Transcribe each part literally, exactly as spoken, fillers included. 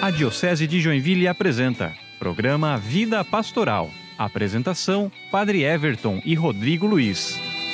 A Diocese de Joinville apresenta Programa Vida Pastoral. Apresentação, Padre Everton e Rodrigo Luiz.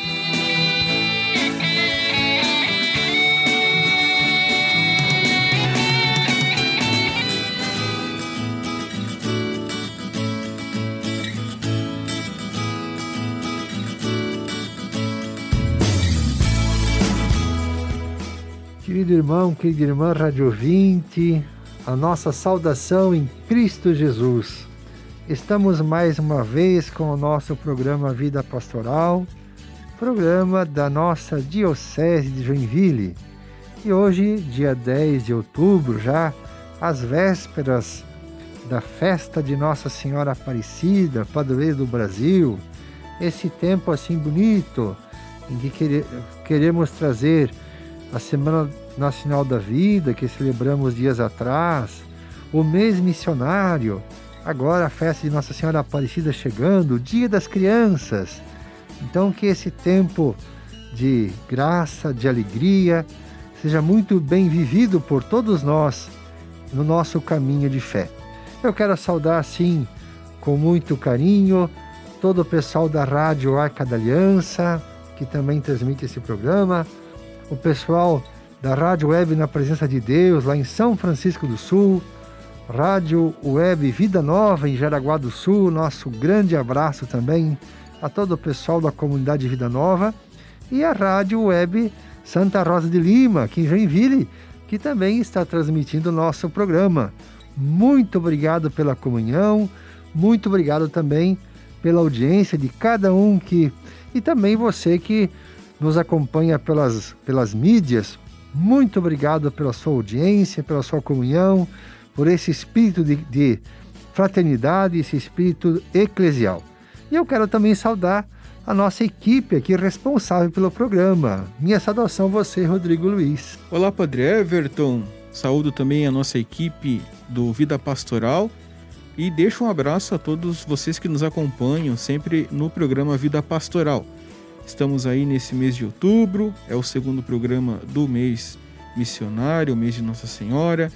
Querido irmão, querida irmã, rádio ouvinte, a nossa saudação em Cristo Jesus. Estamos mais uma vez com o nosso programa Vida Pastoral, programa da nossa Diocese de Joinville. E hoje, dia dez de outubro, já às vésperas da festa de Nossa Senhora Aparecida, padroeira do Brasil, esse tempo assim bonito, em que queremos trazer a Semana Nacional da Vida, que celebramos dias atrás, o mês missionário, agora a festa de Nossa Senhora Aparecida chegando, o Dia das Crianças. Então que esse tempo de graça, de alegria, seja muito bem vivido por todos nós no nosso caminho de fé. Eu quero saudar assim, com muito carinho, todo o pessoal da Rádio Arca da Aliança, que também transmite esse programa, o pessoal da Rádio Web Na Presença de Deus, lá em São Francisco do Sul, Rádio Web Vida Nova, em Jaraguá do Sul, nosso grande abraço também a todo o pessoal da comunidade Vida Nova, e a Rádio Web Santa Rosa de Lima, aqui em Joinville, que também está transmitindo o nosso programa. Muito obrigado pela comunhão, muito obrigado também pela audiência de cada um que, e também você que nos acompanha pelas, pelas mídias. Muito obrigado pela sua audiência, pela sua comunhão, por esse espírito de, de fraternidade, esse espírito eclesial. E eu quero também saudar a nossa equipe aqui responsável pelo programa. Minha saudação a você, Rodrigo Luiz. Olá, Padre Everton. Saúdo também a nossa equipe do Vida Pastoral e deixo um abraço a todos vocês que nos acompanham sempre no programa Vida Pastoral. Estamos aí nesse mês de outubro, é o segundo programa do mês missionário, o mês de Nossa Senhora.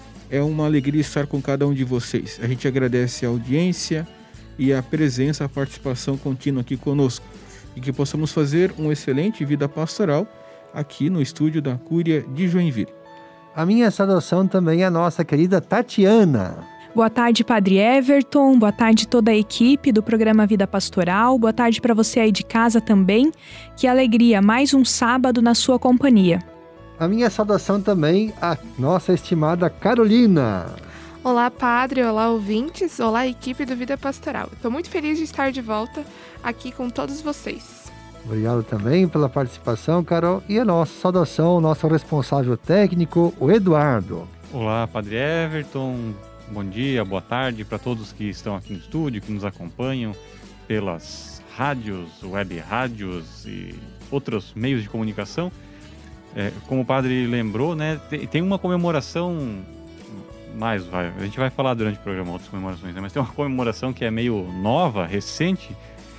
É uma alegria estar com cada um de vocês. A gente agradece a audiência e a presença, a participação contínua aqui conosco. E que possamos fazer um excelente Vida Pastoral aqui no estúdio da Cúria de Joinville. A minha saudação também é a nossa querida Tatiana. Boa tarde, Padre Everton. Boa tarde toda a equipe do programa Vida Pastoral. Boa tarde para você aí de casa também. Que alegria, mais um sábado na sua companhia. A minha saudação também à nossa estimada Carolina. Olá, Padre. Olá, ouvintes. Olá, equipe do Vida Pastoral. Estou muito feliz de estar de volta aqui com todos vocês. Obrigado também pela participação, Carol. E a nossa saudação ao nosso responsável técnico, o Eduardo. Olá, Padre Everton. Bom dia, boa tarde para todos que estão aqui no estúdio, que nos acompanham pelas rádios, web rádios e outros meios de comunicação. É, como o padre lembrou, né, tem, tem uma comemoração, mais vai, a gente vai falar durante o programa outras comemorações, né, mas tem uma comemoração que é meio nova, recente,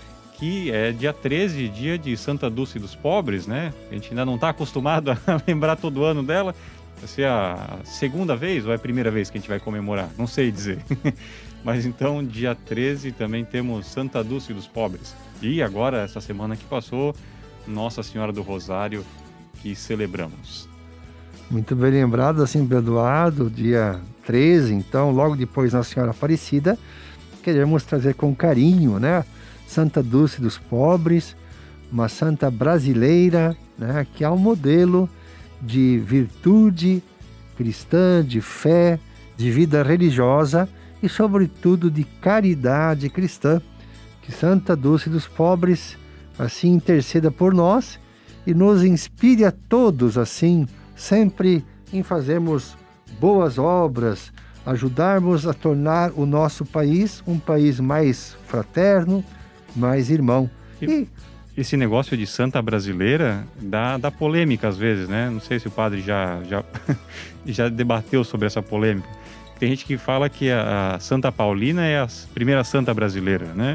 que é dia treze, dia de Santa Dulce dos Pobres, né? A gente ainda não está acostumado a lembrar todo ano dela. Vai ser a segunda vez ou é a primeira vez que a gente vai comemorar? Não sei dizer. Mas então, dia treze, também temos Santa Dulce dos Pobres. E agora, essa semana que passou, Nossa Senhora do Rosário, que celebramos. Muito bem lembrado, assim, Eduardo, dia treze, então, logo depois Nossa Senhora Aparecida, queremos trazer com carinho, né? Santa Dulce dos Pobres, uma santa brasileira, né? Que é um modelo de virtude cristã, de fé, de vida religiosa e, sobretudo, de caridade cristã. Que Santa Dulce dos Pobres, assim, interceda por nós e nos inspire a todos, assim, sempre em fazermos boas obras, ajudarmos a tornar o nosso país um país mais fraterno, mais irmão. E esse negócio de santa brasileira dá, dá polêmica às vezes, né? Não sei se o padre já, já, já debateu sobre essa polêmica. Tem gente que fala que a, a Santa Paulina é a primeira santa brasileira, né?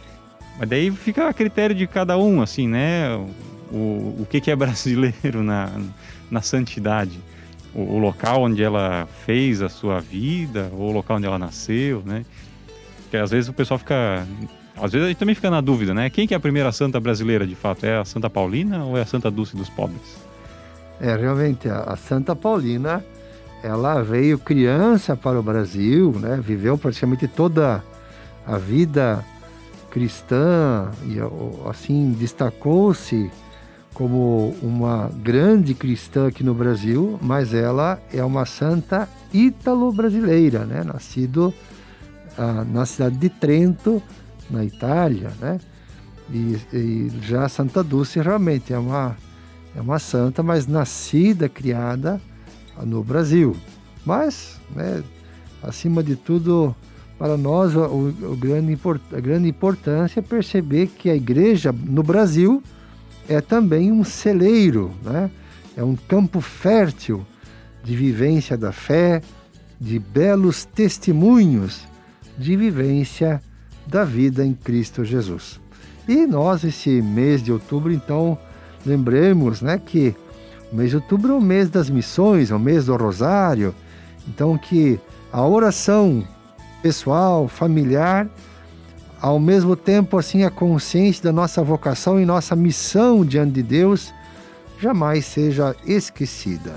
Mas daí fica a critério de cada um, assim, né? O, o que, que é brasileiro na, na santidade. o, o local onde ela fez a sua vida, ou o local onde ela nasceu, né? Porque às vezes o pessoal fica... Às vezes a gente também fica na dúvida, né? Quem que é a primeira santa brasileira, de fato? É a Santa Paulina ou é a Santa Dulce dos Pobres? É, realmente, a Santa Paulina, ela veio criança para o Brasil, né? Viveu praticamente toda a vida cristã e, assim, destacou-se como uma grande cristã aqui no Brasil, mas ela é uma santa ítalo-brasileira, né? Nascido ah, na cidade de Trento, na Itália, né? E, e já Santa Dulce realmente é uma, é uma santa, mas nascida, criada no Brasil. Mas, né, acima de tudo, para nós, o, o grande, a grande importância é perceber que a igreja no Brasil é também um celeiro, né? É um campo fértil de vivência da fé, de belos testemunhos de vivência da vida em Cristo Jesus. E nós, esse mês de outubro, então, lembremos, né, que o mês de outubro é o mês das missões, é o mês do Rosário, então que a oração pessoal, familiar, ao mesmo tempo, assim, a consciência da nossa vocação e nossa missão diante de Deus jamais seja esquecida.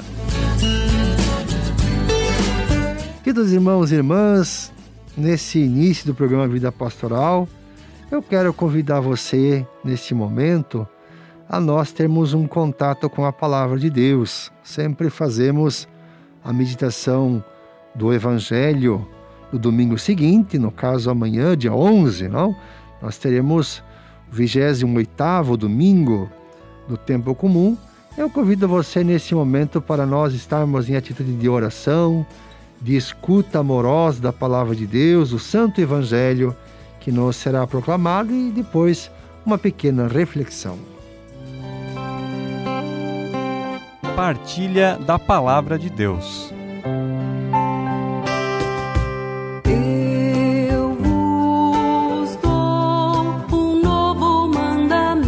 Queridos irmãos e irmãs, nesse início do programa Vida Pastoral, eu quero convidar você, neste momento, a nós termos um contato com a Palavra de Deus. Sempre fazemos a meditação do Evangelho no domingo seguinte, no caso amanhã, dia onze, não? Nós teremos o vigésimo oitavo domingo do tempo comum. Eu convido você nesse momento para nós estarmos em atitude de oração, de escuta amorosa da Palavra de Deus, o Santo Evangelho que nos será proclamado, e depois uma pequena reflexão. Partilha da Palavra de Deus. Eu vos dou um novo mandamento.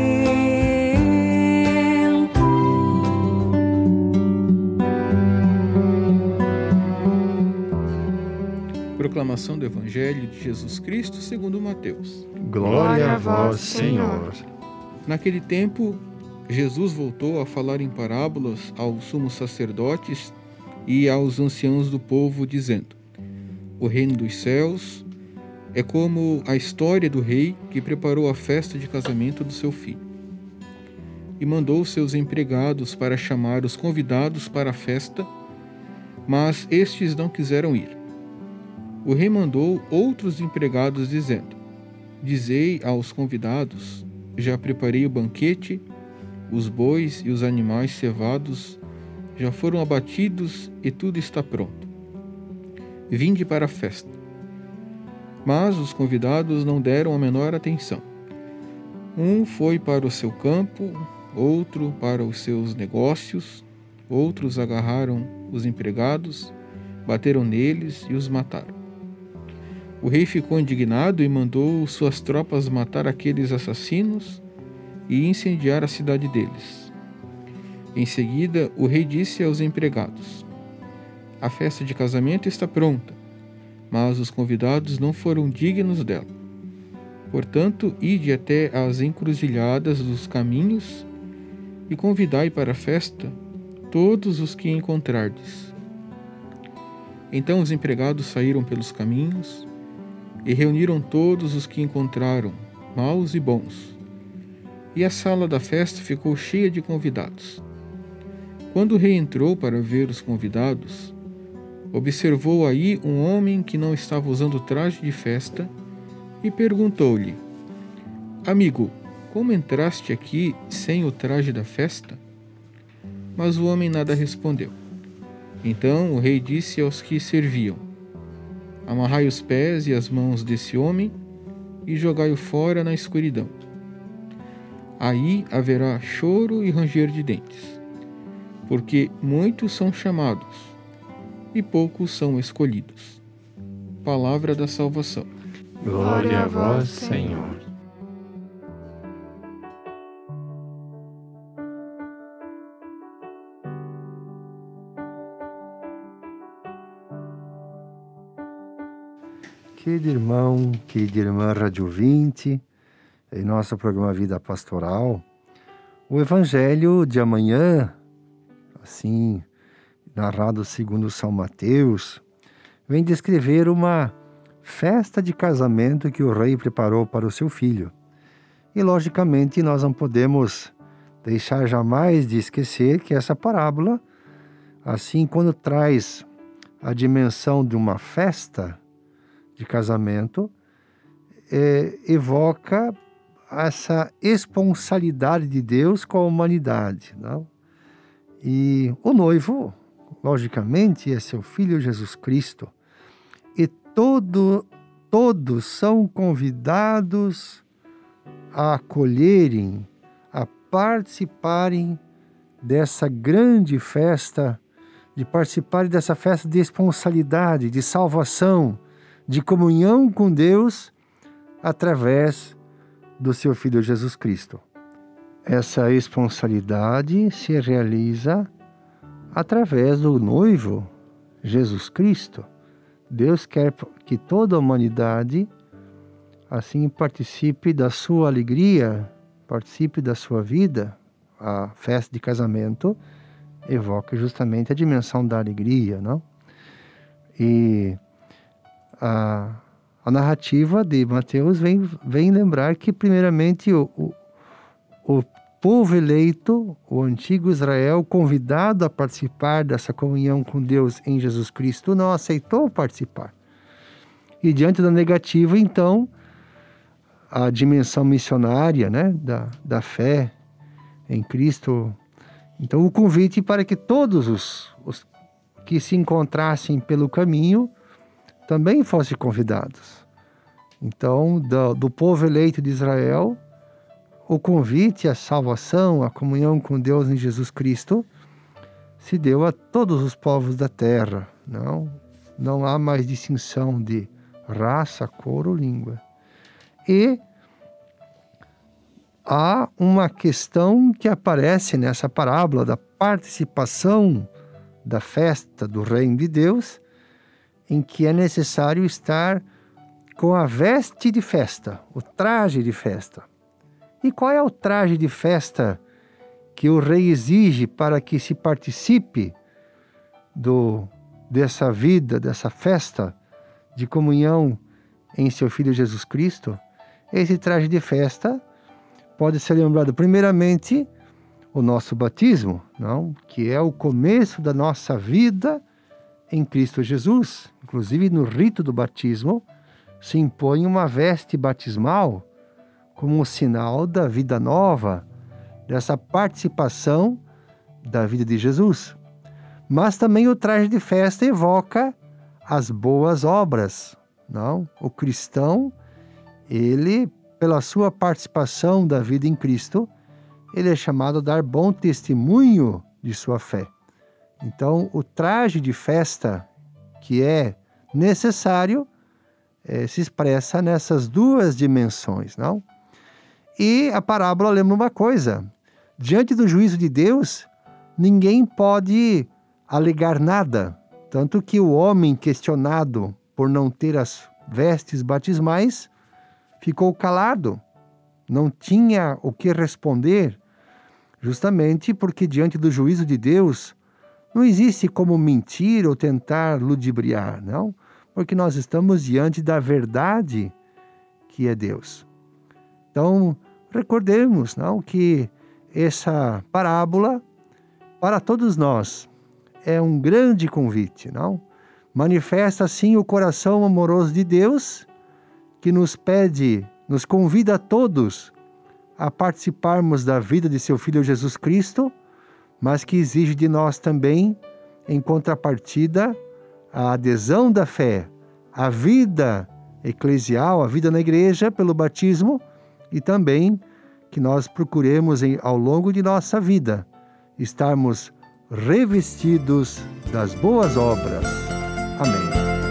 Proclamação do Evangelho de Jesus Cristo segundo Mateus. Glória a vós, Senhor. Naquele tempo, Jesus voltou a falar em parábolas aos sumos sacerdotes e aos anciãos do povo, dizendo: O reino dos céus é como a história do rei que preparou a festa de casamento do seu filho. E mandou seus empregados para chamar os convidados para a festa, mas estes não quiseram ir. O rei mandou outros empregados, dizendo: Dizei aos convidados: Já preparei o banquete, os bois e os animais cevados já foram abatidos e tudo está pronto. Vinde para a festa. Mas os convidados não deram a menor atenção. Um foi para o seu campo, outro para os seus negócios, outros agarraram os empregados, bateram neles e os mataram. O rei ficou indignado e mandou suas tropas matar aqueles assassinos e incendiar a cidade deles. Em seguida, o rei disse aos empregados: A festa de casamento está pronta, mas os convidados não foram dignos dela. Portanto, ide até as encruzilhadas dos caminhos e convidai para a festa todos os que encontrardes. Então os empregados saíram pelos caminhos e reuniram todos os que encontraram, maus e bons. E a sala da festa ficou cheia de convidados. Quando o rei entrou para ver os convidados, observou aí um homem que não estava usando traje de festa e perguntou-lhe: Amigo, como entraste aqui sem o traje da festa? Mas o homem nada respondeu. Então o rei disse aos que serviam: Amarrai os pés e as mãos desse homem e jogai-o fora na escuridão. Aí haverá choro e ranger de dentes, porque muitos são chamados e poucos são escolhidos. Palavra da salvação. Glória a vós, Senhor. Querido irmão, querida irmã Rádio ouvinte, em nosso programa Vida Pastoral, o Evangelho de amanhã, assim, narrado segundo São Mateus, vem descrever uma festa de casamento que o rei preparou para o seu filho. E, logicamente, nós não podemos deixar jamais de esquecer que essa parábola, assim, quando traz a dimensão de uma festa de casamento, é, evoca essa esponsalidade de Deus com a humanidade, não? E o noivo, logicamente, é seu Filho Jesus Cristo. E todo, todos são convidados a acolherem, a participarem dessa grande festa, de participarem dessa festa de esponsalidade, de salvação, de comunhão com Deus, através do seu Filho Jesus Cristo. Essa esponsalidade se realiza através do noivo Jesus Cristo. Deus quer que toda a humanidade assim participe da sua alegria, participe da sua vida. A festa de casamento evoca justamente a dimensão da alegria, não? E a, a narrativa de Mateus vem, vem lembrar que, primeiramente, o, o, o povo eleito, o antigo Israel, convidado a participar dessa comunhão com Deus em Jesus Cristo, não aceitou participar. E diante da negativa, então, a dimensão missionária, né, da, da fé em Cristo. Então, o convite para que todos os, os que se encontrassem pelo caminho também fossem convidados. Então, do, do povo eleito de Israel, o convite à salvação, à comunhão com Deus em Jesus Cristo, se deu a todos os povos da terra. Não, não há mais distinção de raça, cor ou língua. E há uma questão que aparece nessa parábola da participação da festa do Reino de Deus, em que é necessário estar com a veste de festa, o traje de festa. E qual é o traje de festa que o rei exige para que se participe do, dessa vida, dessa festa de comunhão em seu Filho Jesus Cristo? Esse traje de festa pode ser lembrado primeiramente o nosso batismo, não? Que é o começo da nossa vida em Cristo Jesus. Inclusive no rito do batismo se impõe uma veste batismal como um sinal da vida nova, dessa participação da vida de Jesus. Mas também o traje de festa evoca as boas obras, não? O cristão, ele, pela sua participação da vida em Cristo, ele é chamado a dar bom testemunho de sua fé. Então, o traje de festa que é necessário é, se expressa nessas duas dimensões, não? E a parábola lembra uma coisa: diante do juízo de Deus, ninguém pode alegar nada, tanto que o homem questionado por não ter as vestes batismais ficou calado, não tinha o que responder, justamente porque diante do juízo de Deus não existe como mentir ou tentar ludibriar, não? Porque nós estamos diante da verdade que é Deus. Então, recordemos, não, que essa parábola, para todos nós, é um grande convite, não? Manifesta, assim, o coração amoroso de Deus, que nos pede, nos convida a todos a participarmos da vida de seu Filho Jesus Cristo, mas que exige de nós também, em contrapartida, a adesão da fé, a vida eclesial, a vida na igreja pelo batismo, e também que nós procuremos em, ao longo de nossa vida estarmos revestidos das boas obras. Amém.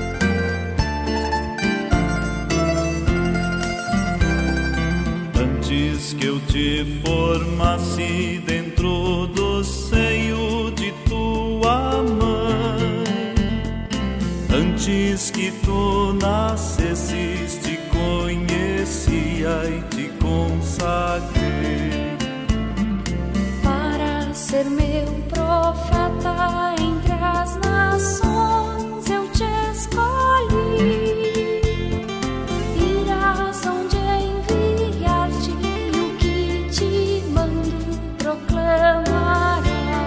Antes que eu te formasse dentro do seio de tua mãe, antes antes que tu nascesses, te conhecia e te consagrei. Para ser meu profeta entre as nações, eu te escolhi. Irás onde enviar-te, e o que te mando proclamarás.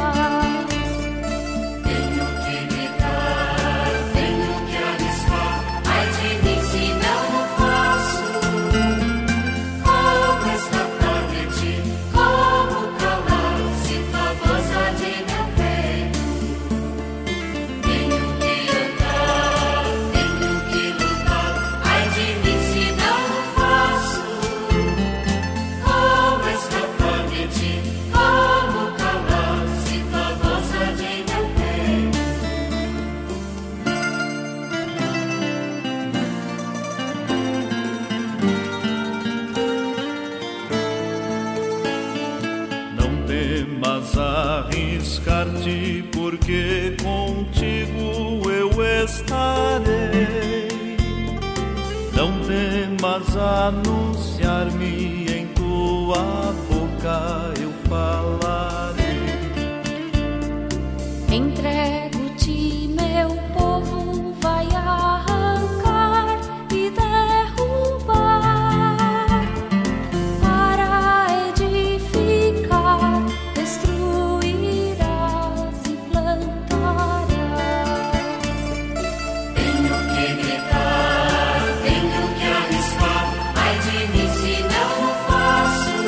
Tenho que gritar, tenho que arriscar, ai de mim se não o faço. Como escapar de ti, como calar, se tua voz há de meu peito. Tenho que andar, tenho que lutar, ai de mim se não o faço. Como escapar de ti, como calar, se tua voz há de meu peito. Não temas arriscar-te, porque contigo eu estarei. Não temas anunciar-me, em tua boca eu falarei. Entrego-te, meu povo, vai arrancar e derrubar, para edificar, destruirás e plantarás. Tenho que gritar, tenho que arriscar, ai de mim se não o faço.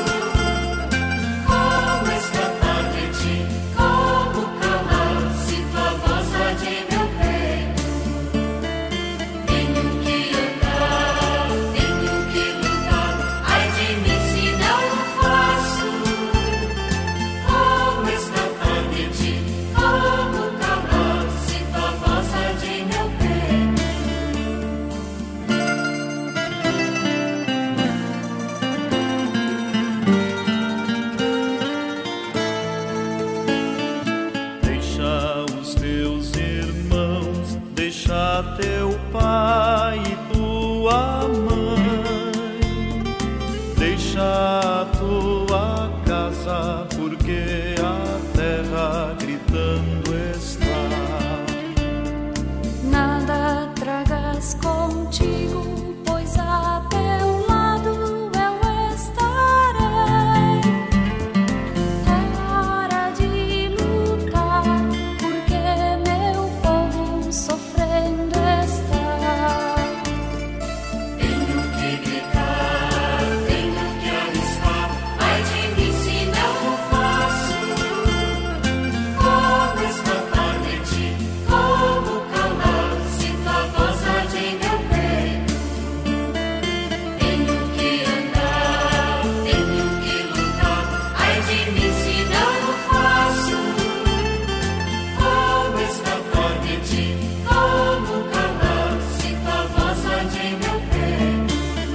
Como escapar de ti, como calar, se tua voz há de meu peito. Tenho que andar, tenho que lutar, ai de mim se não o faço. Como escapar de ti, como calar, se tua voz há de meu peito. Deixa os teus irmãos, deixa teu pai e tua mãe, deixa a tua casa, porque a terra gritando está. Nada tragas contigo, pois a teu lado eu estarei. É hora de lutar, porque meu povo sofrendo está. Tenho que gritar, tenho que arriscar, ai de mim se não o faço. Como escapar de ti, como calar, se tua voz há de meu peito. Tenho que andar, tenho que lutar, ai de mim se não o faço. Como escapar de ti, como calar, se tua voz há de meu peito.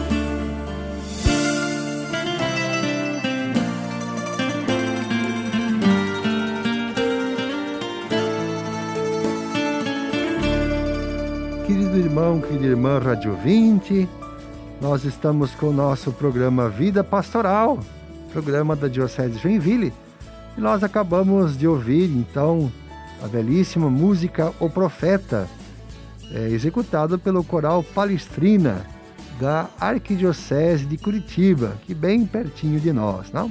Querido irmão, querida irmã Rádio ouvinte, nós estamos com o nosso programa Vida Pastoral, programa da Diocese de Joinville, e nós acabamos de ouvir, então, a belíssima música O Profeta, é, executado pelo Coral Palestrina, da Arquidiocese de Curitiba, que bem pertinho de nós, não?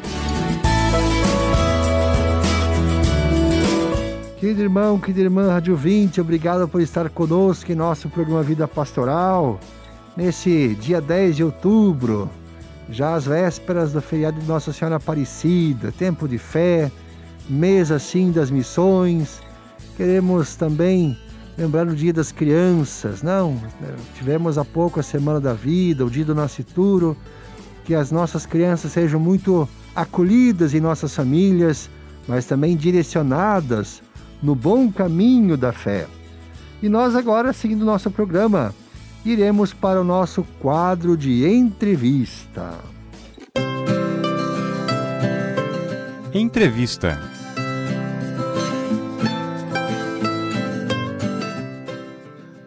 Querido irmão, querida irmã Rádio ouvinte, obrigado por estar conosco em nosso programa Vida Pastoral, nesse dia dez de outubro, já às vésperas do feriado de Nossa Senhora Aparecida, tempo de fé, mês assim das missões. Queremos também lembrar o Dia das Crianças, não? Tivemos há pouco a Semana da Vida, o Dia do Nascituro, que as nossas crianças sejam muito acolhidas em nossas famílias, mas também direcionadas no bom caminho da fé. E nós agora, seguindo o nosso programa, iremos para o nosso quadro de entrevista. Entrevista.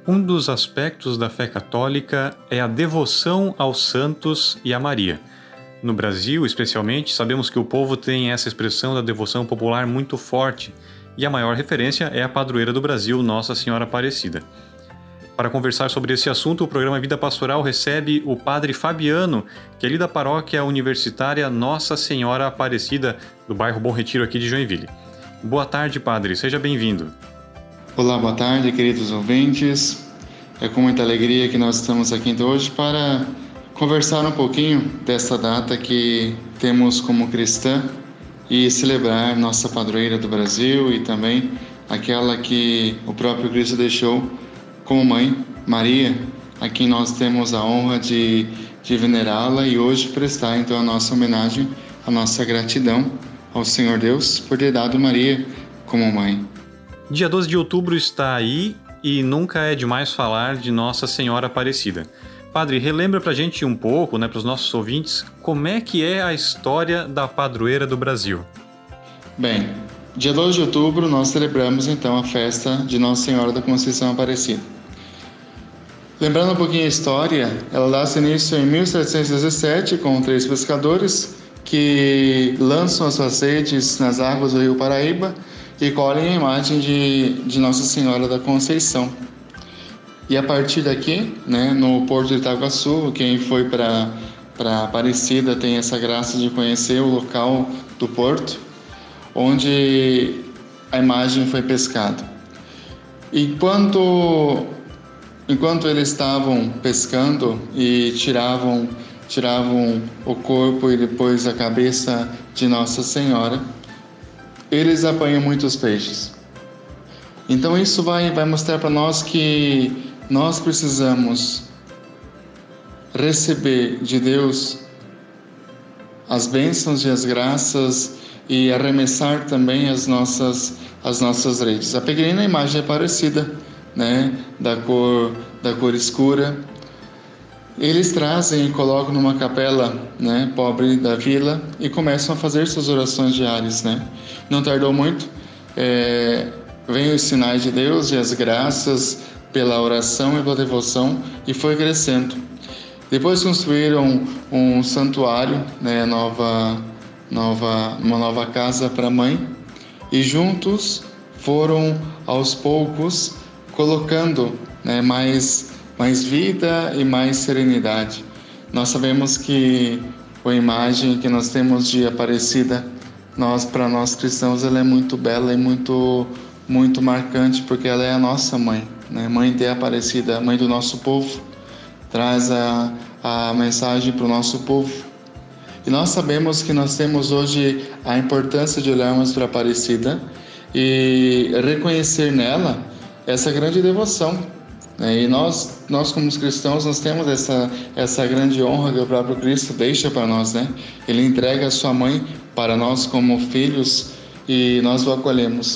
Um dos aspectos da fé católica é a devoção aos santos e a Maria. No Brasil, especialmente, sabemos que o povo tem essa expressão da devoção popular muito forte, e a maior referência é a padroeira do Brasil, Nossa Senhora Aparecida. Para conversar sobre esse assunto, o programa Vida Pastoral recebe o padre Fabiano, que é ali da paróquia universitária Nossa Senhora Aparecida, do bairro Bom Retiro aqui de Joinville. Boa tarde, padre. Seja bem-vindo. Olá, boa tarde, queridos ouvintes. É com muita alegria que nós estamos aqui então hoje para conversar um pouquinho dessa data que temos como cristã e celebrar nossa padroeira do Brasil e também aquela que o próprio Cristo deixou como mãe, Maria, a quem nós temos a honra de, de venerá-la e hoje prestar então a nossa homenagem, a nossa gratidão ao Senhor Deus por ter dado Maria como mãe. Dia doze de outubro está aí e nunca é demais falar de Nossa Senhora Aparecida. Padre, relembra pra gente um pouco, né, para os nossos ouvintes, como é que é a história da padroeira do Brasil? Bem, dia doze de outubro nós celebramos então a festa de Nossa Senhora da Conceição Aparecida. Lembrando um pouquinho a história, ela dá-se início em mil setecentos e dezessete com três pescadores que lançam as suas redes nas águas do rio Paraíba e colhem a imagem de, de Nossa Senhora da Conceição. E a partir daqui, né, no Porto de Itaguaçu, quem foi para para Aparecida tem essa graça de conhecer o local do porto, onde a imagem foi pescada. Enquanto, enquanto eles estavam pescando e tiravam, tiravam o corpo e depois a cabeça de Nossa Senhora, eles apanham muitos peixes. Então isso vai, vai mostrar para nós que nós precisamos receber de Deus as bênçãos e as graças e arremessar também as nossas, as nossas redes. A pequenina imagem é parecida, né, da cor, da cor escura. Eles trazem e colocam numa capela, né, pobre da vila e começam a fazer suas orações diárias, né? Não tardou muito, é, vem os sinais de Deus e as graças pela oração e pela devoção e foi crescendo. Depois construíram um santuário, né, nova, nova, uma nova casa para a mãe e juntos foram aos poucos colocando, né, mais mais vida e mais serenidade. Nós sabemos que a imagem que nós temos de Aparecida, nós para nós cristãos, ela é muito bela e muito muito marcante porque ela é a nossa mãe, né? Mãe de Aparecida, mãe do nosso povo, traz a, a mensagem para o nosso povo. E nós sabemos que nós temos hoje a importância de olharmos para Aparecida e reconhecer nela essa grande devoção. E nós, nós como cristãos, nós temos essa, essa grande honra que o próprio Cristo deixa para nós, né? Ele entrega a sua mãe para nós como filhos e nós o acolhemos.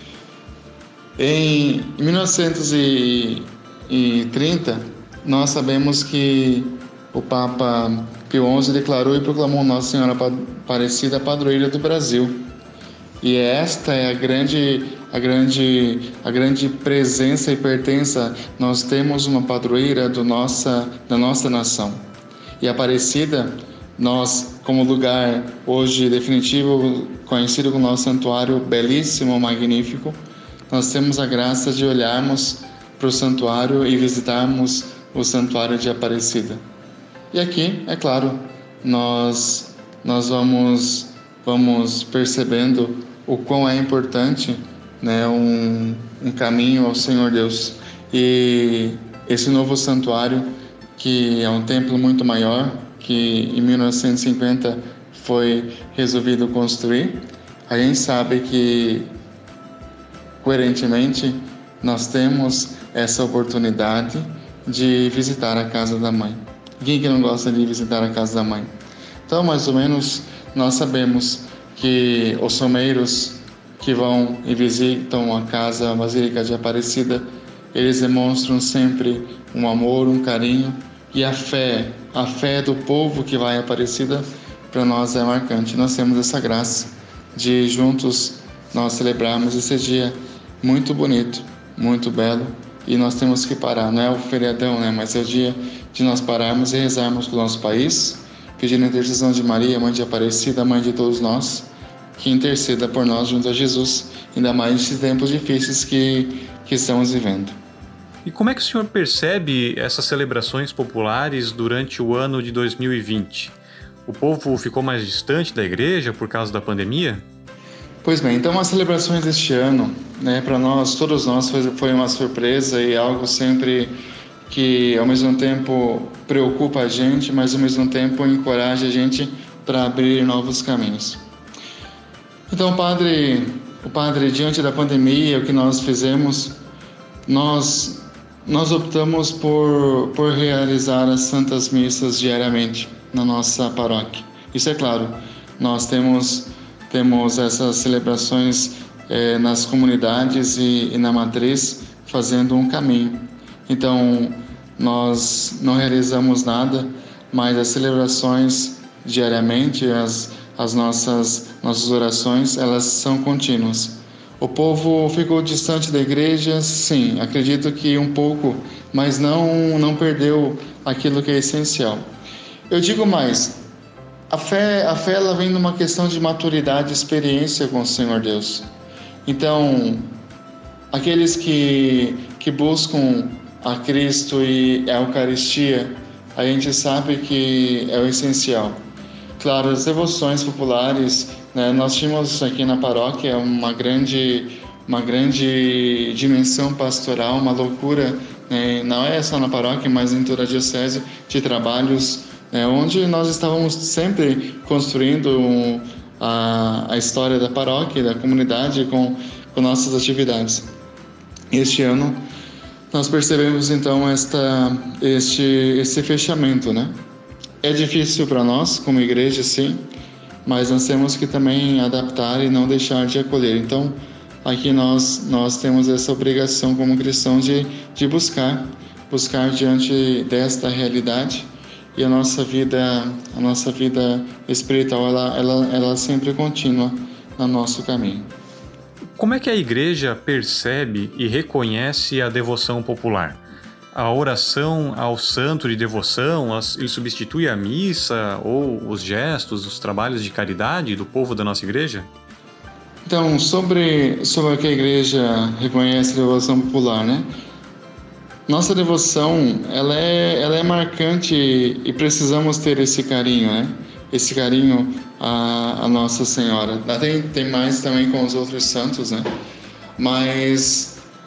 Em mil novecentos e trinta, nós sabemos que o Papa Pio onze declarou e proclamou Nossa Senhora Aparecida padroeira do Brasil. E esta é a grande, a grande, a grande presença e pertença. Nós temos uma padroeira do nossa, da nossa nação. E Aparecida, nós, como lugar hoje definitivo, conhecido como nosso santuário belíssimo, magnífico, nós temos a graça de olharmos para o santuário e visitarmos o santuário de Aparecida. E aqui, é claro, nós, nós vamos, vamos percebendo o quão é importante, né, um, um caminho ao Senhor Deus. E esse novo santuário, que é um templo muito maior, que em mil novecentos e cinquenta foi resolvido construir, a gente sabe que, coerentemente, nós temos essa oportunidade de visitar a casa da mãe. Quem que não gosta de visitar a casa da mãe? Então, mais ou menos, nós sabemos que os someiros que vão e visitam a casa a Basílica de Aparecida, eles demonstram sempre um amor, um carinho e a fé, a fé do povo que vai a Aparecida, para nós é marcante. Nós temos essa graça de juntos nós celebrarmos esse dia muito bonito, muito belo, e nós temos que parar. Não é o feriadão, né? Mas é o dia de nós pararmos e rezarmos pelo nosso país, pedindo a intercessão de Maria, Mãe de Aparecida, Mãe de todos nós, que interceda por nós junto a Jesus, ainda mais nesses tempos difíceis que, que estamos vivendo. E como é que o senhor percebe essas celebrações populares durante o ano de dois mil e vinte? O povo ficou mais distante da igreja por causa da pandemia? Pois bem, então as celebrações deste ano, né, para nós, todos nós, foi, foi uma surpresa e algo sempre que ao mesmo tempo preocupa a gente, mas ao mesmo tempo encoraja a gente para abrir novos caminhos. Então, o padre, o padre, diante da pandemia, o que nós fizemos, nós Nós optamos por, por realizar as Santas Missas diariamente na nossa paróquia. Isso é claro, nós temos, temos essas celebrações eh, nas comunidades e, e na matriz, fazendo um caminho. Então, nós não realizamos nada, mas as celebrações diariamente, as, as nossas, nossas orações, elas são contínuas. O povo ficou distante da igreja, sim, acredito que um pouco, mas não, não perdeu aquilo que é essencial. Eu digo mais, a fé, a fé ela vem numa questão de maturidade e experiência com o Senhor Deus. Então, aqueles que, que buscam a Cristo e a Eucaristia, a gente sabe que é o essencial. Claro, as devoções populares, né, nós tínhamos aqui na paróquia uma grande, uma grande dimensão pastoral, uma loucura, né, não é só na paróquia, mas em toda a diocese, de trabalhos, né, onde nós estávamos sempre construindo a, a história da paróquia, da comunidade, com, com nossas atividades. Este ano, nós percebemos então esta, este, esse fechamento, né? É difícil para nós, como igreja, sim, mas nós temos que também adaptar e não deixar de acolher. Então, aqui nós, nós temos essa obrigação como cristãos de, de buscar, buscar diante desta realidade, e a nossa vida, a nossa vida espiritual, ela, ela, ela sempre contínua no nosso caminho. Como é que a igreja percebe e reconhece a devoção popular? A oração ao santo de devoção, ele substitui a missa ou os gestos, os trabalhos de caridade do povo da nossa igreja? Então, sobre, sobre o que a igreja reconhece a devoção popular, né? Nossa devoção, ela é, ela é marcante e precisamos ter esse carinho, né? Esse carinho à, à Nossa Senhora. Tem, tem mais também com os outros santos, né? Mas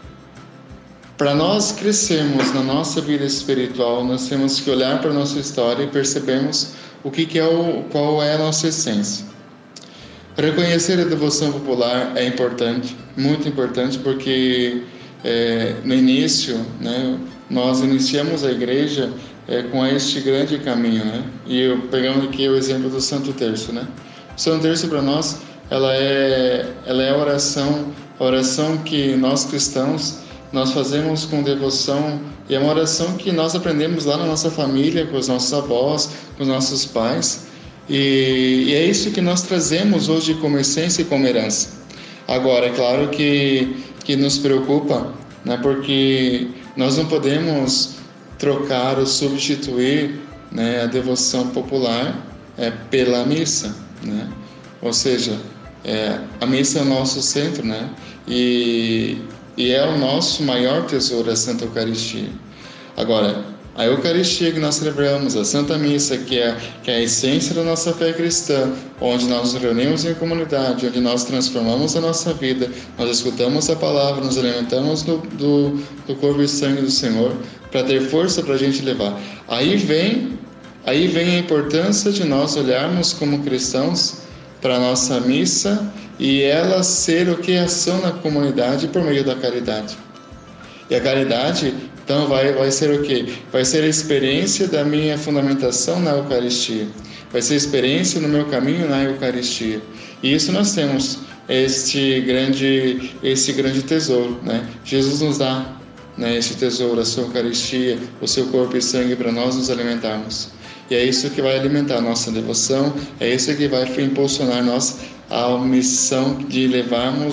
para nós crescermos na nossa vida espiritual, nós temos que olhar para a nossa história e percebermos o que, que é o, qual é a nossa essência. Reconhecer a devoção popular é importante, muito importante, porque é, no início, né, nós iniciamos a igreja é, com este grande caminho, né? E eu, pegando aqui o exemplo do Santo Terço, né? O Santo Terço para nós, ela é, ela é a oração, a oração que nós cristãos nós fazemos com devoção, e é uma oração que nós aprendemos lá na nossa família, com os nossos avós, com os nossos pais, e, e é isso que nós trazemos hoje como essência e como herança. Agora, é claro que, que nos preocupa, né, porque nós não podemos trocar ou substituir, né, a devoção popular é, pela missa, né? Ou seja, é, a missa é o nosso centro, né? E E é o nosso maior tesouro, a Santa Eucaristia. Agora, a Eucaristia que nós celebramos, a Santa Missa, que é, que é a essência da nossa fé cristã, onde nós nos reunimos em comunidade, onde nós transformamos a nossa vida, nós escutamos a palavra, nos alimentamos do, do, do corpo e sangue do Senhor, para ter força para a gente levar. Aí vem, aí vem a importância de nós olharmos como cristãos para a nossa missa e ela ser o que? Ação na comunidade por meio da caridade. E a caridade, então, vai, vai ser o quê? Vai ser a experiência da minha fundamentação na Eucaristia. Vai ser a experiência no meu caminho na Eucaristia. E isso nós temos, este grande, este grande tesouro, né? Jesus nos dá, né, este tesouro, a sua Eucaristia, o seu corpo e sangue para nós nos alimentarmos. E é isso que vai alimentar a nossa devoção, é isso que vai impulsionar nós a missão de levarmos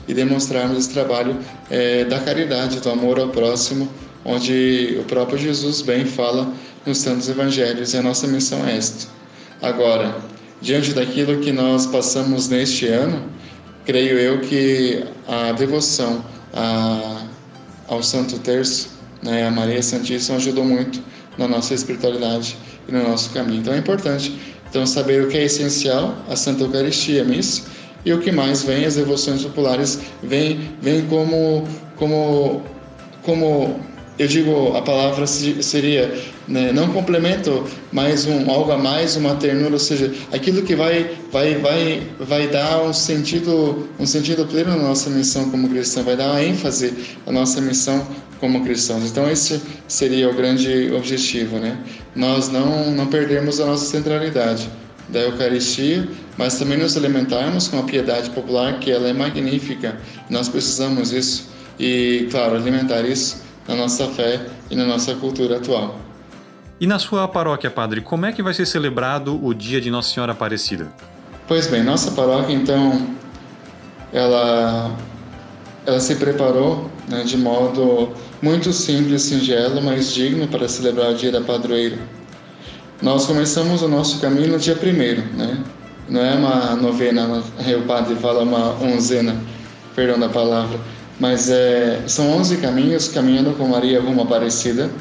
e demonstrarmos esse trabalho é, da caridade, do amor ao próximo, onde o próprio Jesus bem fala nos santos evangelhos, e a nossa missão é esta. Agora, diante daquilo que nós passamos neste ano, creio eu que a devoção a, ao Santo Terço, né, a Maria Santíssima, ajudou muito na nossa espiritualidade e no nosso caminho. Então é importante então, saber o que é essencial, a Santa Eucaristia, a missa, e o que mais vem, as devoções populares, vem, vem como, como, como, eu digo, a palavra seria, né, não complemento, mas um, algo a mais, uma ternura, ou seja, aquilo que vai, vai, vai, vai dar um sentido, um sentido pleno na nossa missão como cristão, vai dar uma ênfase à nossa missão como cristãos. Então esse seria o grande objetivo, né? Nós não, não perdermos a nossa centralidade da Eucaristia, mas também nos alimentarmos com a piedade popular, que ela é magnífica. Nós precisamos disso e, claro, alimentar isso na nossa fé e na nossa cultura atual. E na sua paróquia, padre, como é que vai ser celebrado o dia de Nossa Senhora Aparecida? Pois bem, nossa paróquia, então, ela, ela se preparou, né, de modo muito simples, singelo, mas digno para celebrar o dia da padroeira. Nós começamos o nosso caminho no dia primeiro, né? Não é uma novena, o padre fala uma onzena, perdão da palavra, mas é, são onze caminhos, caminhando com Maria rumo Aparecida,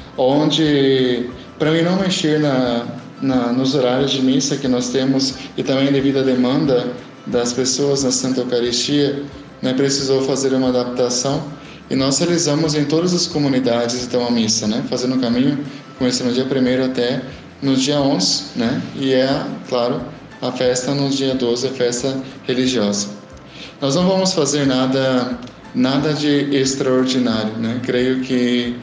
onde, para mim não mexer na, na, nos horários de missa que nós temos e também devido à demanda das pessoas na Santa Eucaristia, né, precisou fazer uma adaptação e nós realizamos em todas as comunidades então a missa, né, fazendo o caminho, começando no dia primeiro até no dia onze, né, e é, claro, a festa no dia doze, a festa religiosa. Nós não vamos fazer nada, nada de extraordinário, né, creio que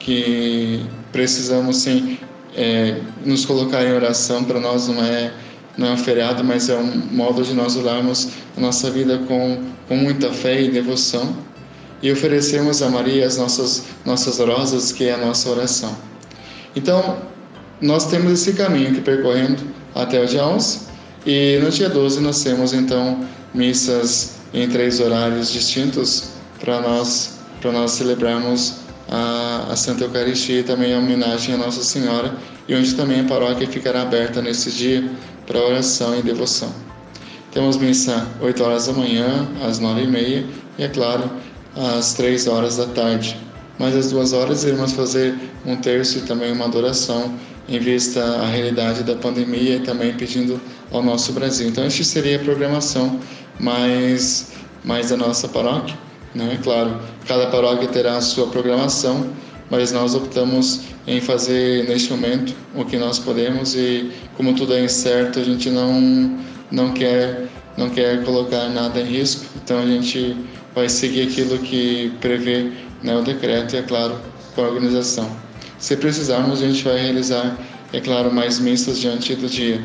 que precisamos sim é, nos colocar em oração. Para nós não é, não é um feriado, mas é um modo de nós olharmos a nossa vida com, com muita fé e devoção e oferecermos a Maria as nossas, nossas rosas, que é a nossa oração. Então, nós temos esse caminho que percorrendo até o dia onze e no dia doze nós temos então missas em três horários distintos para nós, para nós celebrarmos A, a Santa Eucaristia e também a homenagem à Nossa Senhora, e onde também a paróquia ficará aberta nesse dia para oração e devoção. Temos missa oito horas da manhã, às nove e meia e, é claro, às três horas da tarde. Mas às duas horas iremos fazer um terço e também uma adoração em vista à realidade da pandemia e também pedindo ao nosso Brasil. Então, esta seria a programação mais, mais da nossa paróquia. Né? Claro, cada paróquia terá a sua programação, mas nós optamos em fazer neste momento o que nós podemos e, como tudo é incerto, a gente não, não, quer, não quer colocar nada em risco, então a gente vai seguir aquilo que prevê, né, o decreto e, é claro, com a organização. Se precisarmos, a gente vai realizar, é claro, mais missas diante do dia,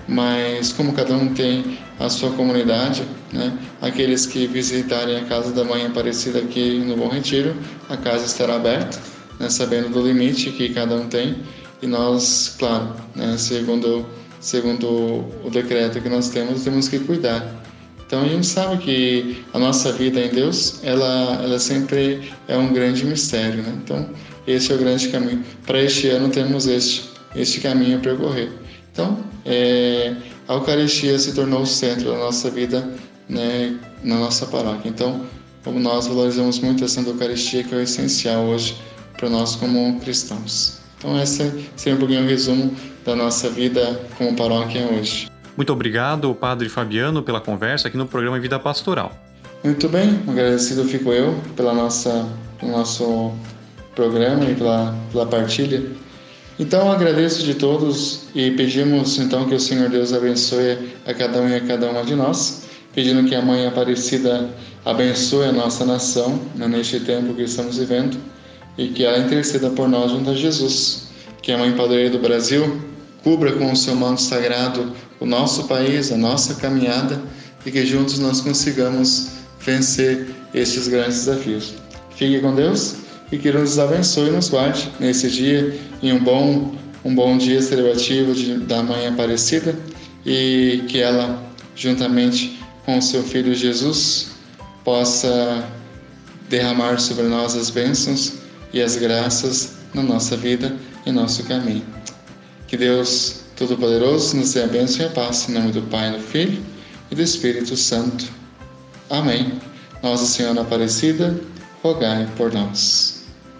mas como cada um tem a sua comunidade, né, aqueles que visitarem a Casa da Mãe Aparecida aqui no Bom Retiro, a casa estará aberta, né, sabendo do limite que cada um tem, e nós, claro, né, segundo, segundo o decreto que nós temos, temos que cuidar. Então a gente sabe que a nossa vida em Deus, ela, ela sempre é um grande mistério, né? Então esse é o grande caminho. Para este ano temos este, este caminho a percorrer. Então, é, a Eucaristia se tornou o centro da nossa vida, né, na nossa paróquia. Então, como nós valorizamos muito a Santa Eucaristia, que é o essencial hoje para nós como cristãos. Então, esse seria um pouquinho o resumo da nossa vida como paróquia hoje. Muito obrigado, Padre Fabiano, pela conversa aqui no programa Vida Pastoral. Muito bem, agradecido fico eu pela nossa, pelo nosso programa e pela, pela partilha. Então, agradeço de todos e pedimos então que o Senhor Deus abençoe a cada um e a cada uma de nós, pedindo que a Mãe Aparecida abençoe a nossa nação, né, neste tempo que estamos vivendo, e que ela interceda por nós junto a Jesus, que a Mãe Padroeira do Brasil cubra com o seu manto sagrado o nosso país, a nossa caminhada, e que juntos nós consigamos vencer estes grandes desafios. Fique com Deus e que Deus nos abençoe e nos guarde nesse dia, em um bom, um bom dia celebrativo de, da Mãe Aparecida, e que ela, juntamente com o seu Filho Jesus, possa derramar sobre nós as bênçãos e as graças na nossa vida e nosso caminho. Que Deus Todo-Poderoso nos dê a bênção e a paz, em nome do Pai, do Filho e do Espírito Santo. Amém. Nossa Senhora Aparecida, rogai por nós.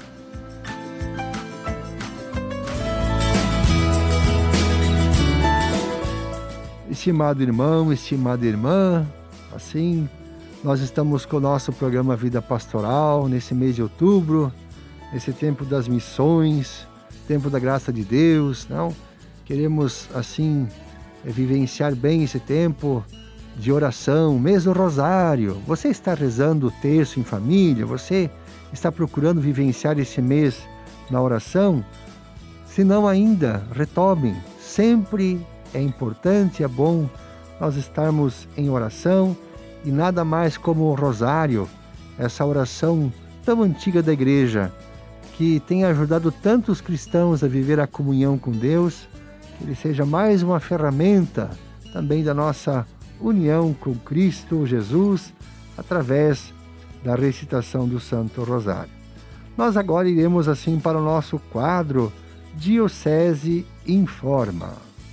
Estimado irmão, estimada irmã, assim, nós estamos com o nosso programa Vida Pastoral nesse mês de outubro, nesse tempo das missões, tempo da graça de Deus, não? Queremos, assim, vivenciar bem esse tempo de oração, mês do rosário. Você está rezando o terço em família? Você está procurando vivenciar esse mês na oração? Se não ainda, retomem. Sempre é importante, é bom nós estarmos em oração e nada mais como o rosário, essa oração tão antiga da igreja, que tem ajudado tantos cristãos a viver a comunhão com Deus, que ele seja mais uma ferramenta também da nossa união com Cristo Jesus, através da recitação do Santo Rosário. Nós agora iremos assim para o nosso quadro Diocese Informa.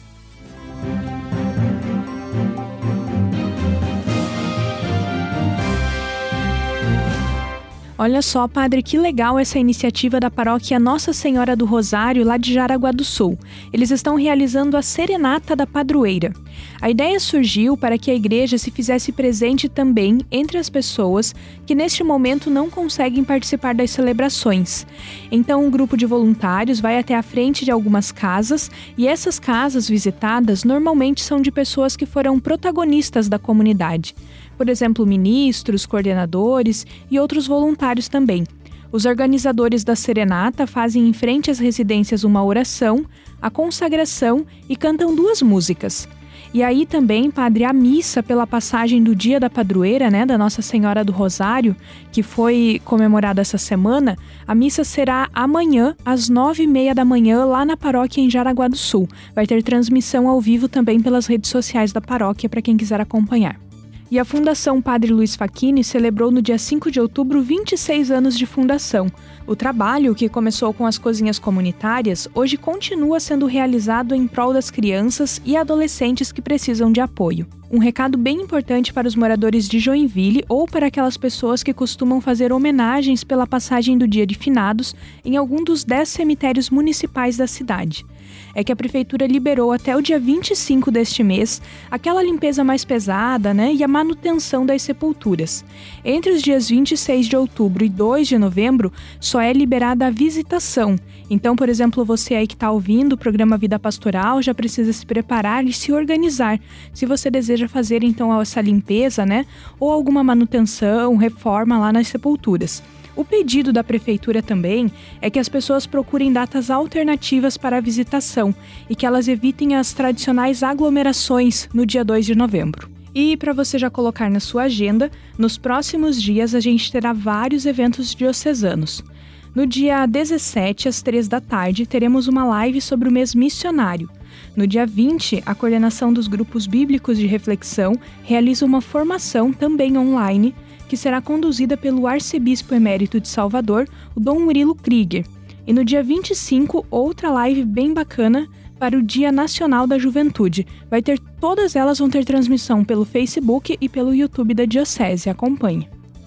Olha só, padre, que legal essa iniciativa da paróquia Nossa Senhora do Rosário, lá de Jaraguá do Sul. Eles estão realizando a Serenata da Padroeira. A ideia surgiu para que a igreja se fizesse presente também entre as pessoas que neste momento não conseguem participar das celebrações. Então, um grupo de voluntários vai até a frente de algumas casas e essas casas visitadas normalmente são de pessoas que foram protagonistas da comunidade. Por exemplo, ministros, coordenadores e outros voluntários também. Os organizadores da Serenata fazem em frente às residências uma oração, a consagração e cantam duas músicas. E aí também, padre, a missa pela passagem do Dia da Padroeira, né, da Nossa Senhora do Rosário, que foi comemorada essa semana, a missa será amanhã, às nove e meia da manhã, lá na paróquia em Jaraguá do Sul. Vai ter transmissão ao vivo também pelas redes sociais da paróquia para quem quiser acompanhar. E a Fundação Padre Luiz Facchini celebrou no dia cinco de outubro vinte e seis anos de fundação. O trabalho, que começou com as cozinhas comunitárias, hoje continua sendo realizado em prol das crianças e adolescentes que precisam de apoio. Um recado bem importante para os moradores de Joinville ou para aquelas pessoas que costumam fazer homenagens pela passagem do Dia de Finados em algum dos dez cemitérios municipais da cidade. É que a prefeitura liberou até o dia vinte e cinco deste mês aquela limpeza mais pesada, né, e a manutenção das sepulturas. Entre os dias vinte e seis de outubro e dois de novembro, só é liberada a visitação. Então, por exemplo, você aí que está ouvindo o programa Vida Pastoral já precisa se preparar e se organizar. Se você deseja fazer, então, essa limpeza, né, ou alguma manutenção, reforma lá nas sepulturas. O pedido da prefeitura também é que as pessoas procurem datas alternativas para a visitação e que elas evitem as tradicionais aglomerações no dia dois de novembro. E para você já colocar na sua agenda, nos próximos dias a gente terá vários eventos diocesanos. No dia dezessete, às três da tarde, teremos uma live sobre o mês missionário. No dia vinte, a coordenação dos grupos bíblicos de reflexão realiza uma formação também online, que será conduzida pelo arcebispo emérito de Salvador, o Dom Murilo Krieger. E no dia vinte e cinco, outra live bem bacana para o Dia Nacional da Juventude. Vai ter, todas elas vão ter transmissão pelo Facebook e pelo YouTube da Diocese. Acompanhe.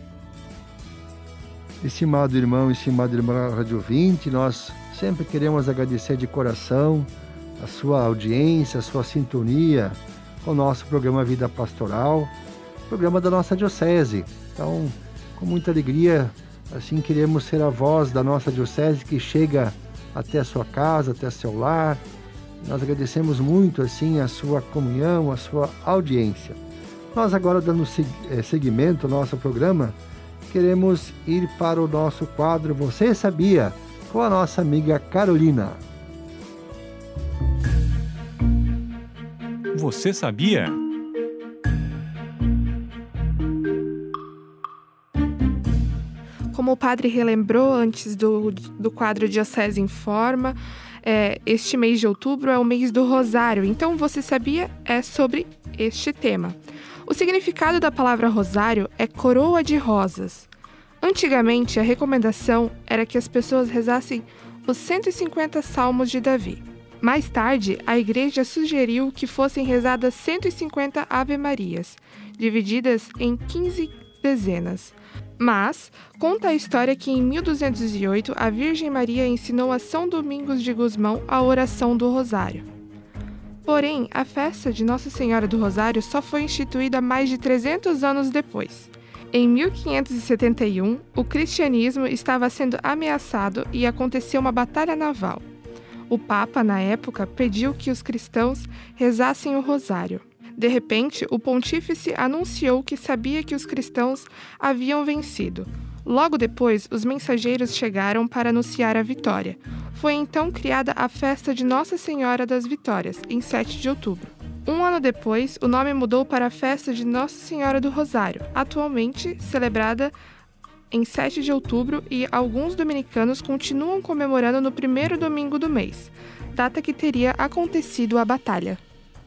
Estimado irmão, estimado irmã rádio ouvinte, nós sempre queremos agradecer de coração a sua audiência, a sua sintonia com o nosso programa Vida Pastoral, programa da nossa Diocese. Então, com muita alegria, assim queremos ser a voz da nossa Diocese que chega até a sua casa, até seu lar. Nós agradecemos muito assim a sua comunhão, a sua audiência. Nós agora, dando seguimento ao nosso programa, queremos ir para o nosso quadro Você Sabia? Com a nossa amiga Carolina. Você sabia? Como o padre relembrou antes do, do quadro Diocese Informa, é, este mês de outubro é o mês do Rosário. Então, Você Sabia? É sobre este tema. O significado da palavra rosário é coroa de rosas. Antigamente, a recomendação era que as pessoas rezassem os cento e cinquenta salmos de Davi. Mais tarde, a igreja sugeriu que fossem rezadas cento e cinquenta Ave-Marias, divididas em quinze dezenas. Mas, conta a história que em mil duzentos e oito a Virgem Maria ensinou a São Domingos de Gusmão a oração do Rosário. Porém, a festa de Nossa Senhora do Rosário só foi instituída mais de trezentos anos depois. Em mil quinhentos e setenta e um, o cristianismo estava sendo ameaçado e aconteceu uma batalha naval. O Papa, na época, pediu que os cristãos rezassem o Rosário. De repente, o pontífice anunciou que sabia que os cristãos haviam vencido. Logo depois, os mensageiros chegaram para anunciar a vitória. Foi então criada a festa de Nossa Senhora das Vitórias, em sete de outubro. Um ano depois, o nome mudou para a festa de Nossa Senhora do Rosário, atualmente celebrada em sete de outubro, e alguns dominicanos continuam comemorando no primeiro domingo do mês, data que teria acontecido a batalha.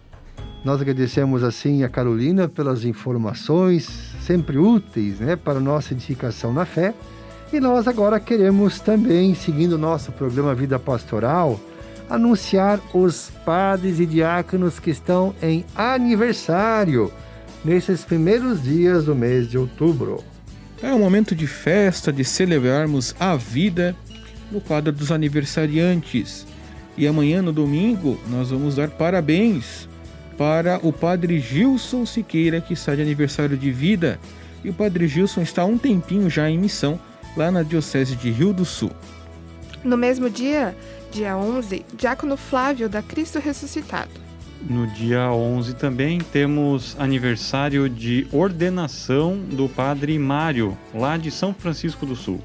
Nós agradecemos assim a Carolina pelas informações sempre úteis, né, para a nossa edificação na fé. E nós agora queremos também, seguindo o nosso programa Vida Pastoral, anunciar os padres e diáconos que estão em aniversário nesses primeiros dias do mês de outubro. É um momento de festa, de celebrarmos a vida no quadro dos aniversariantes. E amanhã, no domingo, nós vamos dar parabéns para o Padre Gilson Siqueira, que está de aniversário de vida. E o Padre Gilson está há um tempinho já em missão lá na Diocese de Rio do Sul. No mesmo dia, dia onze, Diácono Flávio da Cristo Ressuscitado. No dia onze também temos aniversário de ordenação do Padre Mário, lá de São Francisco do Sul.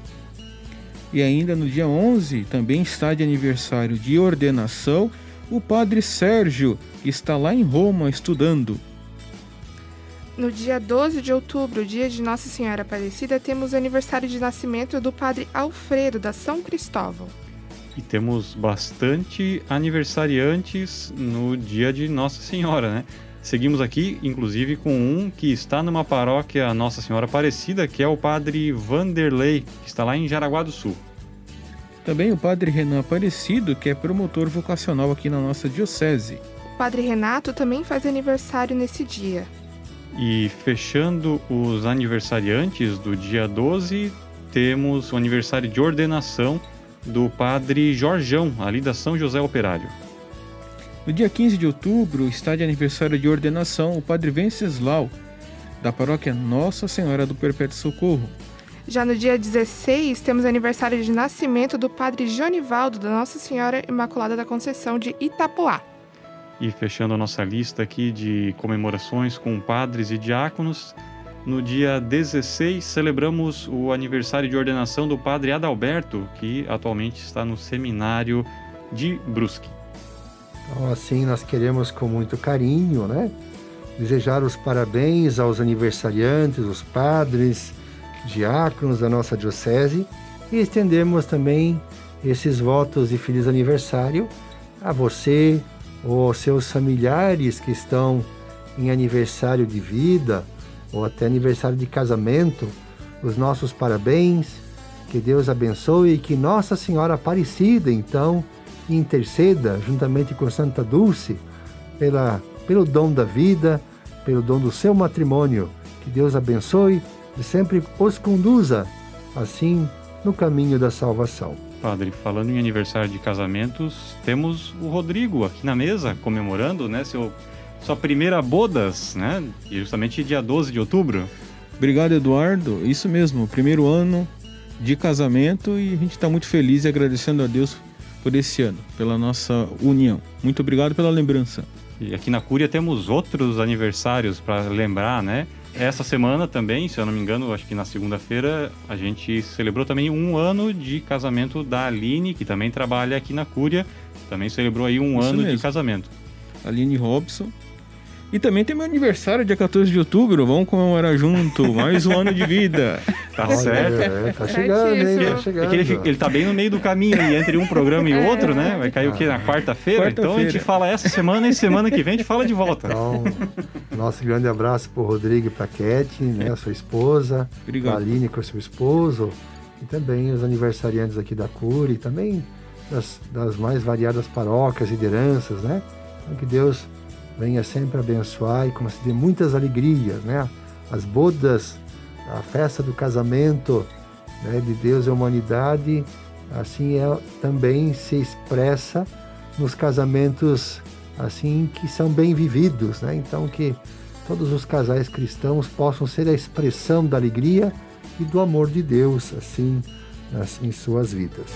E ainda no dia onze também está de aniversário de ordenação o Padre Sérgio, que está lá em Roma estudando. No dia doze de outubro, dia de Nossa Senhora Aparecida, temos o aniversário de nascimento do Padre Alfredo, da São Cristóvão. E temos bastante aniversariantes no dia de Nossa Senhora, né? Seguimos aqui, inclusive, com um que está numa paróquia Nossa Senhora Aparecida, que é o Padre Vanderlei, que está lá em Jaraguá do Sul. Também o Padre Renan Aparecido, que é promotor vocacional aqui na nossa diocese. O Padre Renato também faz aniversário nesse dia. E fechando os aniversariantes do dia doze, temos o aniversário de ordenação do Padre Jorjão, ali da São José Operário. No dia quinze de outubro está de aniversário de ordenação o Padre Venceslau, da paróquia Nossa Senhora do Perpétuo Socorro. Já no dia dezesseis, temos aniversário de nascimento do Padre Jonivaldo, da Nossa Senhora Imaculada da Conceição de Itapoá. E fechando a nossa lista aqui de comemorações com padres e diáconos, no dia dezesseis celebramos o aniversário de ordenação do Padre Adalberto, que atualmente está no seminário de Brusque. Então, assim, nós queremos com muito carinho, né, desejar os parabéns aos aniversariantes, os padres, diáconos da nossa diocese, e estendemos também esses votos de feliz aniversário a você ou aos seus familiares que estão em aniversário de vida ou até aniversário de casamento. Os nossos parabéns, que Deus abençoe e que Nossa Senhora Aparecida, então, interceda juntamente com Santa Dulce pela, pelo dom da vida, pelo dom do seu matrimônio. Que Deus abençoe e sempre os conduza, assim, no caminho da salvação. Padre, falando em aniversário de casamentos, temos o Rodrigo aqui na mesa, comemorando, né, seu, sua primeira bodas, né, e justamente dia doze de outubro. Obrigado, Eduardo. Isso mesmo, primeiro ano de casamento, e a gente está muito feliz e agradecendo a Deus por esse ano, pela nossa união. Muito obrigado pela lembrança. E aqui na Cúria temos outros aniversários para lembrar, né? Essa semana também, se eu não me engano, acho que na segunda-feira, a gente celebrou também um ano de casamento da Aline, que também trabalha aqui na Cúria. Também celebrou aí um Isso ano mesmo. de casamento. Aline Robson. E também tem meu aniversário, dia quatorze de outubro. Vamos comemorar junto. Mais um ano de vida. Tá Olha, certo. é, tá chegando, hein? Tá chegando. É que ele, ele tá bem no meio do caminho aí, entre um programa e outro, né? Vai cair o quê? Na quarta-feira? Quarta-feira. Então a gente fala essa semana e semana que vem a gente fala de volta. Então, Nosso grande abraço para o Rodrigo e para a Keti, né, a sua esposa. Obrigado. A Aline com o seu esposo. E também os aniversariantes aqui da Cura e também das, das mais variadas paróquias, lideranças, né? Então, que Deus venha sempre abençoar e conceder muitas alegrias, né? As bodas, a festa do casamento, né, de Deus e a humanidade, assim é, também se expressa nos casamentos assim que são bem vividos, né? Então que todos os casais cristãos possam ser a expressão da alegria e do amor de Deus assim, assim em suas vidas.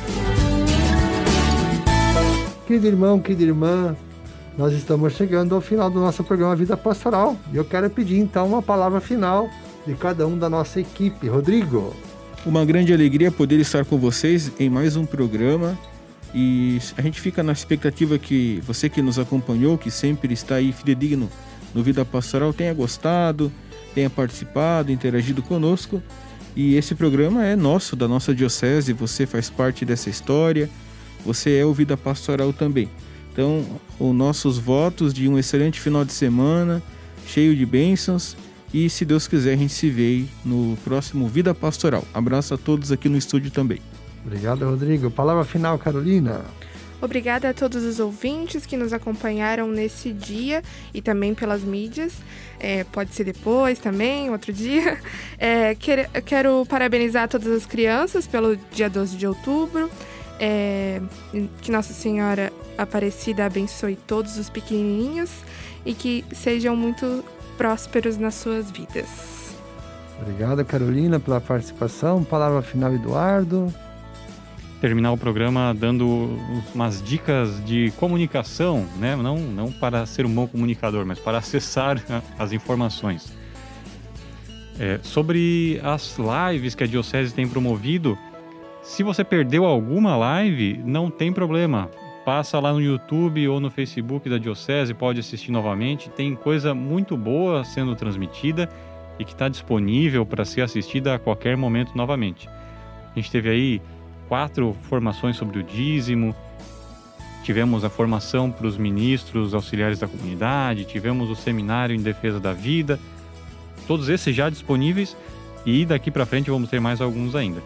Querido irmão, querida irmã, nós estamos chegando ao final do nosso programa Vida Pastoral e eu quero pedir então uma palavra final de cada um da nossa equipe. Rodrigo. Uma grande alegria poder estar com vocês em mais um programa e a gente fica na expectativa que você que nos acompanhou, que sempre está aí fidedigno no Vida Pastoral, tenha gostado, tenha participado, interagido conosco. E esse programa é nosso, da nossa diocese, você faz parte dessa história, você é o Vida Pastoral também. Então, os nossos votos de um excelente final de semana, cheio de bênçãos. E se Deus quiser, a gente se vê no próximo Vida Pastoral. Abraço a todos aqui no estúdio também. Obrigado, Rodrigo. Palavra final, Carolina. Obrigada a todos os ouvintes que nos acompanharam nesse dia e também pelas mídias. É, pode ser depois também, outro dia. É, quero, quero parabenizar todas as crianças pelo dia doze de outubro. É, que Nossa Senhora Aparecida abençoe todos os pequenininhos e que sejam muito prósperos nas suas vidas. Obrigado, Carolina, pela participação. Palavra final, Eduardo. Terminar o programa dando umas dicas de comunicação, né? Não, não para ser um bom comunicador, mas para acessar as informações. É, sobre as lives que a Diocese tem promovido, se você perdeu alguma live, não tem problema. Passa lá no YouTube ou no Facebook da Diocese, pode assistir novamente. Tem coisa muito boa sendo transmitida e que está disponível para ser assistida a qualquer momento novamente. A gente teve aí quatro formações sobre o dízimo, tivemos a formação para os ministros auxiliares da comunidade, tivemos o seminário em defesa da vida, todos esses já disponíveis e daqui para frente vamos ter mais alguns ainda.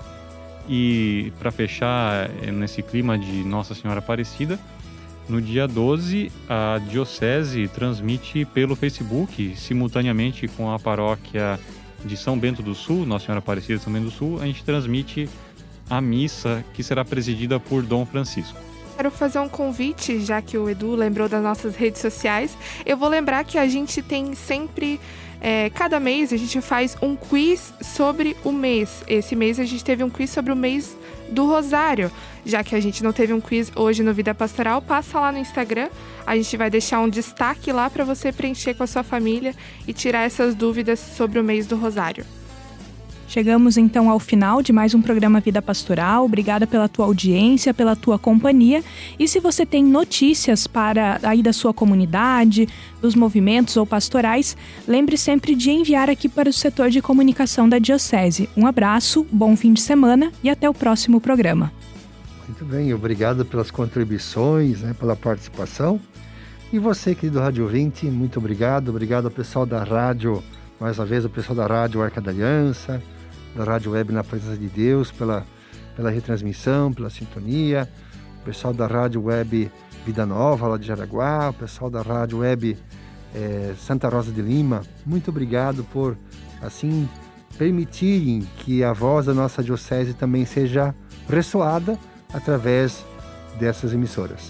E para fechar nesse clima de Nossa Senhora Aparecida, no dia doze a Diocese transmite pelo Facebook, simultaneamente com a paróquia de São Bento do Sul, Nossa Senhora Aparecida de São Bento do Sul, a gente transmite a missa que será presidida por Dom Francisco. Quero fazer um convite, já que o Edu lembrou das nossas redes sociais. Eu vou lembrar que a gente tem sempre, é, cada mês a gente faz um quiz sobre o mês. Esse mês a gente teve um quiz sobre o mês do Rosário. Já que a gente não teve um quiz hoje no Vida Pastoral, passa lá no Instagram. A gente vai deixar um destaque lá para você preencher com a sua família e tirar essas dúvidas sobre o mês do Rosário. Chegamos então ao final de mais um programa Vida Pastoral. Obrigada pela tua audiência, pela tua companhia. E se você tem notícias para aí da sua comunidade, dos movimentos ou pastorais, lembre sempre de enviar aqui para o setor de comunicação da Diocese. Um abraço, bom fim de semana e até o próximo programa. Muito bem, obrigado pelas contribuições, né, pela participação. E você, querido Rádio ouvinte, muito obrigado. Obrigado ao pessoal da rádio, mais uma vez, ao pessoal da Rádio Arca da Aliança, da Rádio Web Na Presença de Deus, pela, pela retransmissão, pela sintonia, o pessoal da Rádio Web Vida Nova, lá de Jaraguá, o pessoal da Rádio Web é, Santa Rosa de Lima, muito obrigado por, assim, permitirem que a voz da nossa Diocese também seja ressoada através dessas emissoras.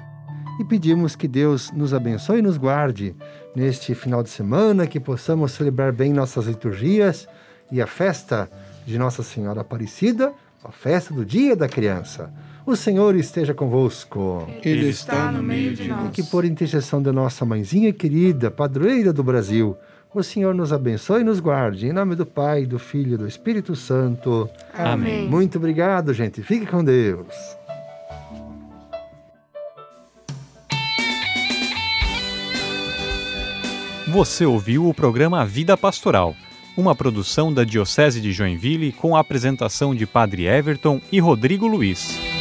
E pedimos que Deus nos abençoe e nos guarde neste final de semana, que possamos celebrar bem nossas liturgias e a festa de Nossa Senhora Aparecida, a festa do Dia da Criança. O Senhor esteja convosco. Ele está no meio de nós. E que por intercessão da nossa mãezinha querida, padroeira do Brasil, o Senhor nos abençoe e nos guarde. Em nome do Pai, do Filho e do Espírito Santo. Amém. Muito obrigado, gente. Fique com Deus. Você ouviu o programa Vida Pastoral, uma produção da Diocese de Joinville com a apresentação de Padre Everton e Rodrigo Luiz.